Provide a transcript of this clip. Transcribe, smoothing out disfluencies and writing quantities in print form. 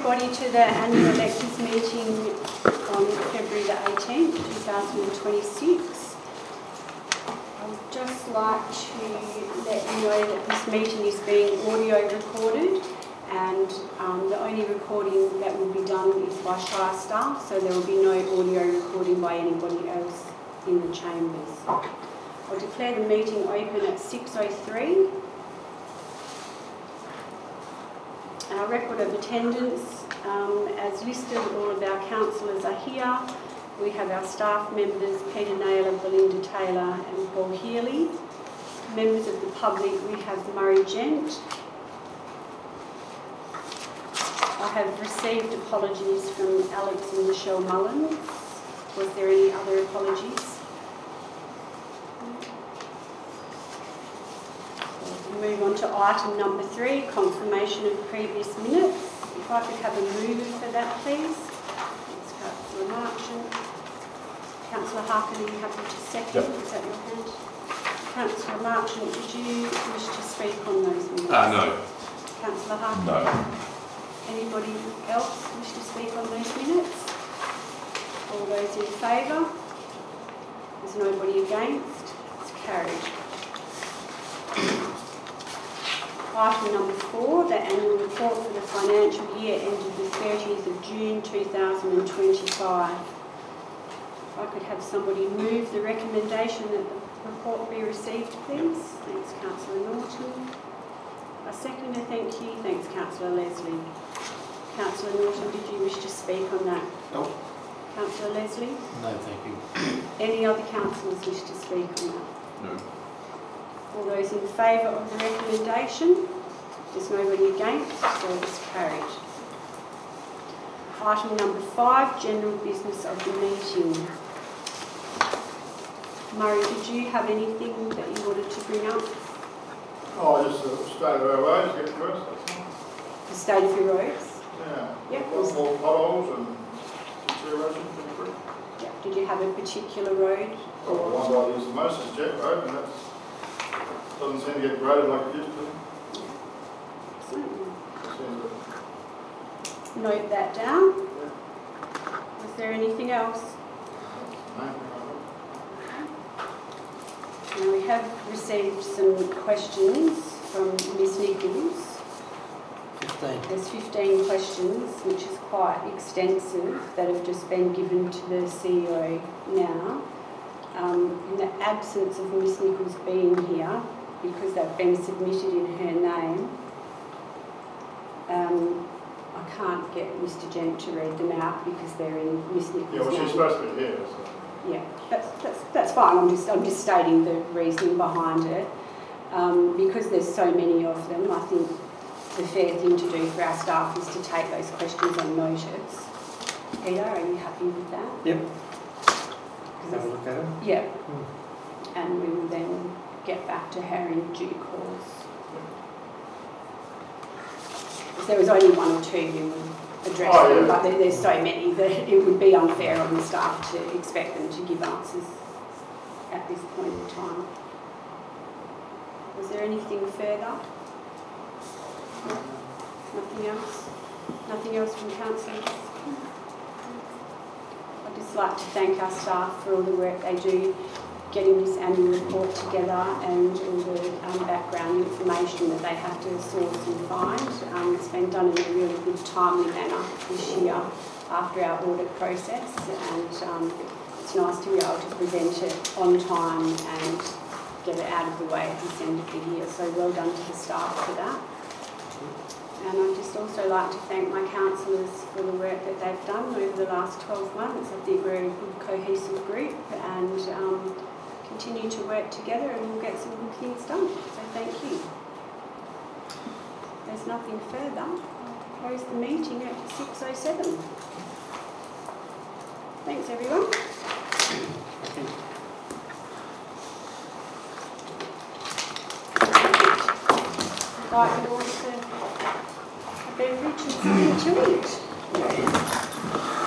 everybody to the annual electors meeting on February the 18th, 2026. I'd just like to let you know that this meeting is being audio recorded, and the only recording that will be done is by Shire staff, so there will be no audio recording by anybody else in the chambers. I'll declare the meeting open at 6:03. Our record of attendance, as listed, all of our councillors are here. We have our staff members, Peter Naylor, Belinda Taylor and Paul Healy. Members of the public, we have Murray Gent. I have received apologies from Alex and Michelle Mullins. Was there any other apologies? Move on to item number 3, confirmation of previous minutes. If I could have a mover for that, please. It's Councillor Marchant. Councillor Harkin, are you happy to second? Yep. Is that your hand? Councillor Marchant, did you wish to speak on those minutes? No. Councillor Harkin? No. Anybody else wish to speak on those minutes? All those in favour? There's nobody against? It's carried. Item number 4, the annual report for the financial year ended the 30th of June 2025. If I could have somebody move the recommendation that the report be received, please. Thanks, Councillor Norton. A seconder, thank you. Thanks, Councillor Leslie. Councillor Norton, did you wish to speak on that? No. Councillor Leslie? No, thank you. Any other councillors wish to speak on that? No. All those in favour of the recommendation? There's nobody against, so it's carried. Item number 5, general business of the meeting. Murray, did you have anything that you wanted to bring up? Oh, just the state of our roads, get first, that's all. The state of your roads? Yeah. Yep. More potholes and deterioration pretty quick. Yep. Did you have a particular road? The one I use the most is Jet Road, and that doesn't seem to get graded like it used to. Note that down. Yeah. Was there anything else? No. Now we have received some questions from Ms Nichols. 15. There's 15 questions, which is quite extensive, that have just been given to the CEO now. In the absence of Ms Nichols being here, because they've been submitted in her name, I can't get Mr Gent to read them out because they're in Ms Nichols' Yeah, well, name. she's supposed to be here, so. Yeah, that's fine. I'm just stating the reasoning behind it. Because there's so many of them, I think the fair thing to do for our staff is to take those questions on notice. Peter, are you happy with that? Yep. Have a look at it. Yeah. And we will then get back to her in due course. If there was only 1 or 2, we would address them, but there's so many that it would be unfair on the staff to expect them to give answers at this point in time. Was there anything further? No? Nothing else? Nothing else from councillors? I'd just like to thank our staff for all the work they do getting this annual report together and all the background information that they have to source and find. It's been done in a really good, timely manner this year after our audit process, and it's nice to be able to present it on time and get it out of the way at this end of the year. So well done to the staff for that. And I'd just also like to thank my councillors for the work that they've done over the last 12 months. I think we're a good, cohesive group, and continue to work together and we'll get some good things done. So thank you. There's nothing further. I'll close the meeting at 6:07. Thanks everyone. Invite you all to a beverage and something to eat.